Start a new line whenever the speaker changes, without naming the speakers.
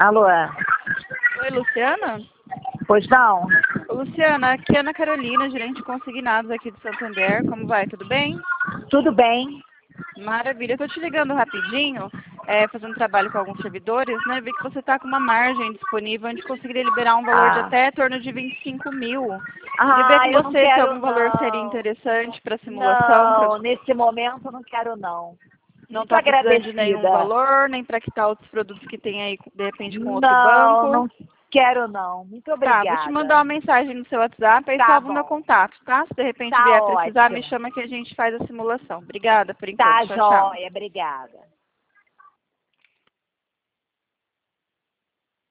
Alô?
Oi, Luciana?
Pois não?
Ô, Luciana, aqui é Ana Carolina, gerente de consignados aqui de Santander. Como vai? Tudo bem?
Tudo bem?
Maravilha. Eu tô te ligando rapidinho, fazendo trabalho com alguns servidores, né? Vi que você está com uma margem disponível onde conseguiria liberar um valor de
Ah.
até torno de 25 mil. Queria ver com
Eu não
você se
quero
algum valor seria
não.
interessante para simulação.
Não, nesse momento eu não quero não.
Não
Muito
está precisando de nenhum
agradecida.
valor, nem para quitar outros produtos que tem aí, de repente, com outro
Não,
banco.
não quero não. Muito
Tá, vou te mandar uma
obrigada.
mensagem no seu WhatsApp, aí
Tá
salva o meu
bom.
contato, tá? Se de repente
Tá
vier precisar, me
ótimo.
chama que a gente faz a simulação. Obrigada por enquanto.
Tá
Tchau, tchau.
jóia, obrigada.